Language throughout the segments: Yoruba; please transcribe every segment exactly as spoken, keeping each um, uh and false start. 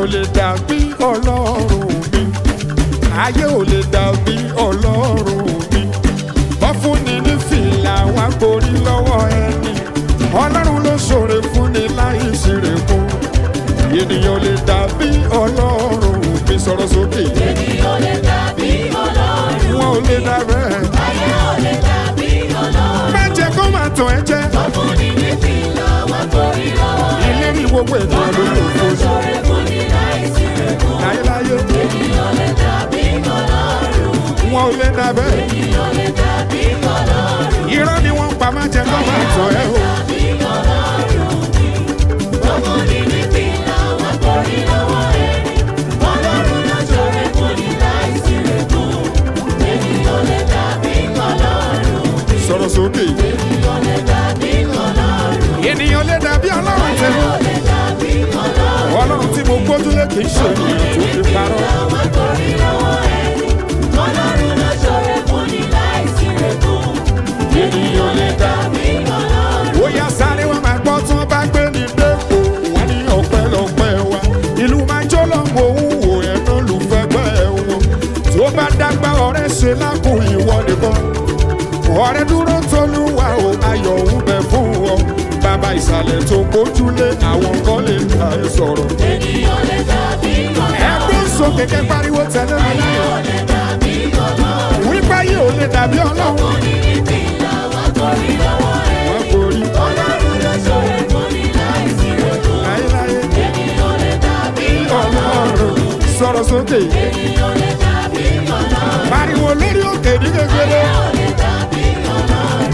ò lè dàbí ọlọ́run mi ayé ò lè dàbí ọlọ́run mi wọ́n fún ni ní fìlà wá borí lọ́wọ́ ẹni ọlọ́run ló ṣoore fún ni láì ṣèrèkú ènìyàn ò lè dàbí ọlọ́run mi sọ̀rọ̀ sókè ènìyàn ò lè dàbí ọlọ́run wọn ò lè dàbẹ́ ayé ò lè dàbí ọlọ́run má jẹ́ kó máa tàn ẹ́ jẹ́ wọ́n fún ni ní fìlà wá borí lọ́wọ́ ẹni ìlérí gbogbo ènìyàn ló lò fún un ṣoore fún ni láì ṣèrèkú láyéláyé ènìyàn ò lè dàbí ọlọ́run wọn ò lè dàbẹ́ ènìyàn ò lè dàbí ọlọ́run irọ́ ni wọ́n pa má jẹ́ kó máa tàn ẹ́ o. dàbí ọlọ́run wọ́n fún ni ní fìlà wá borí lọ́wọ́ ẹni ọlọ́run ló ṣoore fún ni láì ṣèrèkú ènìyàn ò lè dàbí ọlọ́run sọ̀rọ̀ sókè ènìyàn ò lè dàbí ọlọ́run ènìyàn lè dàbí ọlọ́run tẹ̀lé ò lè dàbí ọlọ́run. ọlọ́run tí mo gbójúlé kì í ṣe ènìyàn tó fi parọ́ Àwọn torí lọ́wọ́ ẹni, ọlọ́run ló ṣoore fún ni láì ṣírègùn. Ènìyàn lè dàbí ọlọ́run. ó yá sáré wọn máa gbọ́ tí wọ́n bá gbé ní dépò wọ́n ní ọpẹ́lọpẹ́ wa ìlú máa jó lọ́wọ́ òun wò ẹ̀ náà lù fẹ́gbẹ́ wọn tí ó bá dágbà ọ̀rẹ́ ṣe lápò ìwọ nìkan ọ̀rẹ́ dúró tolúwa o ayọ̀ ń bẹ fún ọ bàbá ìsàlẹ̀ tó gbójúlé àwọn kan lè ta ẹ sọ̀rọ̀ Ènìyàn lè dàbí ọlọ́run. ẹgbẹ́ sókè kẹ́ pariwo tẹ̀lé mi Ènìyàn lè dàbí ọlọ́run. wípé ayé ò lè dàbí ọlọ́run Fún ni ní fìlà wá torí lọ́wọ́ ẹni. wọ́n borí Ọlọ́run ló ṣoore fún ni láì ṣírègùn. láyéláyé Ènìyàn lè dàbí ọlọ́run sọ̀rọ̀ sókè Ènìyàn lè dàbí ọlọ́run. pariwo lórí òkè ní kékeré Ènìyàn lè dàbí ọlọ́run.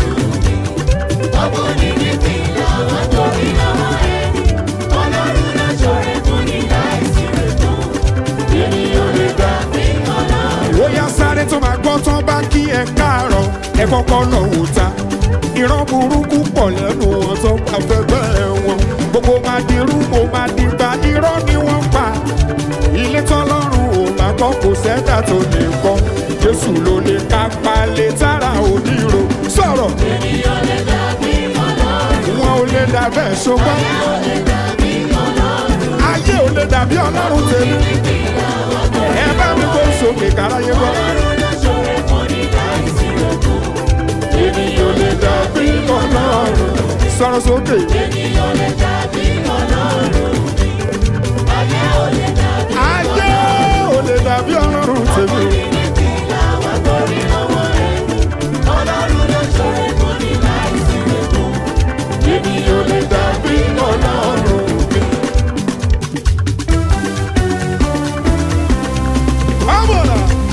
Ọmọ ní ní fìlà wá torí lọ́wọ́ ẹni. Ọlọ́run ló ṣoore fún ni láì ṣírègùn. Ènìyàn lè dàbí ọlọ́run. ó yá sáré tó máa gbọ́ tán bá kí ẹ káàárọ̀ ẹ kọ́kọ́ lọ wò ta ìran burúkú pọ̀ lẹ́nu wọn tó bá fẹ́ bẹ́ẹ̀ wọn gbogbo máa dirú mo máa dìgbà irọ́ ni wọ́n pa ilé tọ́lọ́run ò bá kọ́ kò sẹ́dá tó lè kọ́ Jésù ló lè ká palẹ̀ tára òdìrò sọ̀rọ̀ Ènìyàn lè dàbí ọlọ́run. wọn ò lè dàbẹ́ ṣùgbọ́n Ènìyàn lè dàbí ọlọ́run. ayé ò lè dàbí ọlọ́run tèmi Fìlà wá torí ẹ bá mi kó sókè káráyé gbọ́. Ọlọ́run ló ṣoore fún ni láì ṣírègùn. ènìyàn lè dàbí ọlọ́run sọ̀rọ̀ sókè Ènìyàn lè dàbí ọlọ́run. Ayé ò lè dàbí ayé ò lè dàbí ọlọ́run tèmi ní fìlà wá torí lọ́wọ́ ẹni. Ọlọ́run ló ṣoore fún ni láì ṣírègùn. ènìyàn lè dàbí ọlọ́run mi. Ọmọlá.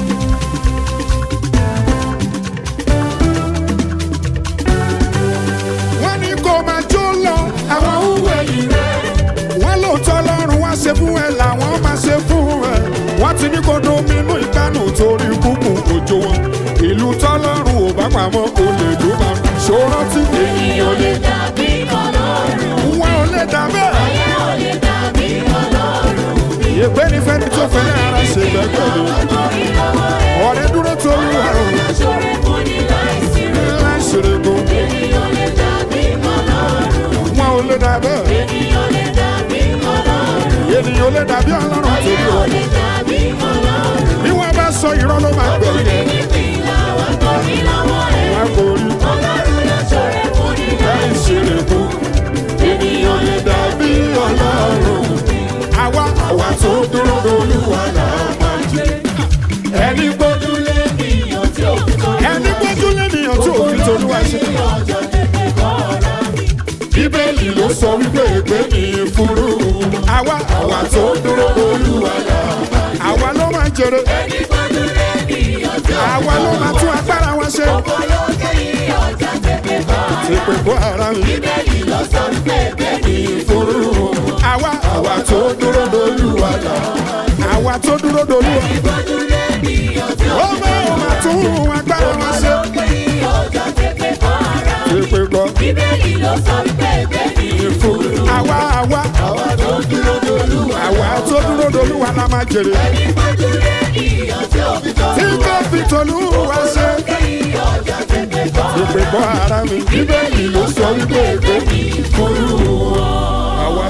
wọ́n ní kó máa jó lọ àwọn òwe yìí rẹ̀ wọ́n lóòótọ́ lọ́rùn wá ṣe fún ẹ làwọn máa ṣe fún ẹ wọ́n ti ní kó dominú ìdánù torí kúkú òjò wọn ìlú tọ́lọ́run ò bá pamọ́ olè ló máa ṣòro tí ènìyàn lè dàbí ọlọ́run. wọn ò lè dà bẹ́ẹ̀. Ayé ò lè dàbí ọlọ́run. ìgbé ní fẹ́ni tó fẹ́ ara ṣe gbẹ́gbẹ́lé Torí lọ́wọ́ ẹni. ọ̀rẹ́ dúró tó ń wà ó Ọlọ́run ló ṣoore fún ni láì ṣírègùn. láṣẹrẹgò Ènìyàn lè dàbí ọlọ́run. wọn ò lè dà bẹ́ẹ̀. Ènìyàn lè dàbí ọlọ́run. ènìyàn lè dàbí ọlọ́run Ayé torí ò ọ lè dàbí ọlọ́run. bí wọ́n bá sọ irọ́ ló máa gbẹ̀yìn ẹ̀ Ní fìlà wá torí lọ́wọ́ ẹni. wọ́n borí Ọlọ́run ló ṣoore fún ni láì láṣẹrẹgò ènìyàn lè dàbí ọlọ́run àwa àwa tó dúró lóluwà là máa jẹ ẹni gbójúlé ènìyàn tí ò fi torí ẹni gbójúlé nìyàn tí òfin tolúwa ṣe. ọjọ́ tètè kọ́ ọ̀rọ̀ mi. bíbélì ló sọ wípé ègbé ní ìfúrú àwa àwa tó dúró lóluwà là àwa ló máa jèrè Ẹni gbójúlé ènìyàn tí ò fi àwa ló máa tún agbára wa ṣe. Ọkọ̀ ló dé yìí ọjọ́ tètè kọ́ ọ̀rọ̀ mi. ìpè kó ara mi Bíbélì ló sọ wípé ègbé ní ìfúrú àwa àwa tó dúró lóluwà là àwa tó dúró lóluwà gbójúlé ènìyàn tí ò ó máa ó máa tún agbára wa ṣe. ló dé yìí ọjọ́ tètè kọ́ ọ̀rọ̀ mi. ìpè kó Bíbélì ló sọ wípé ègbé ní ìfúrú àwa àwa àwa tó dúró dolúwa. àwa tó dúró lóluwà la máa jèrè Ẹni gbójúlé ènìyàn tí ò fi tí torí kò fi tolúwa ṣe. dé yìí ọjọ́ tètè kọ́ ọ̀rọ̀ mi. ìpè kó ara mi bíbélì ló sọ wípé ègbé ní ìfúrú àwa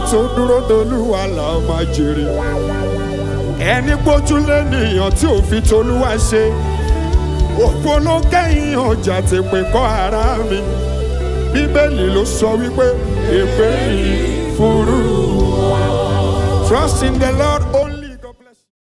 tó dúró dolúwa là máa jèrè. Ẹni gbójúlé nìyàn tí ò fi tolúwa ṣe. Òfo ló kẹ́yìn ọjà ti pè kọ́ ara mi. Bíbélì ló sọ wípé èpè yìí fúru. Trust in the Lord, O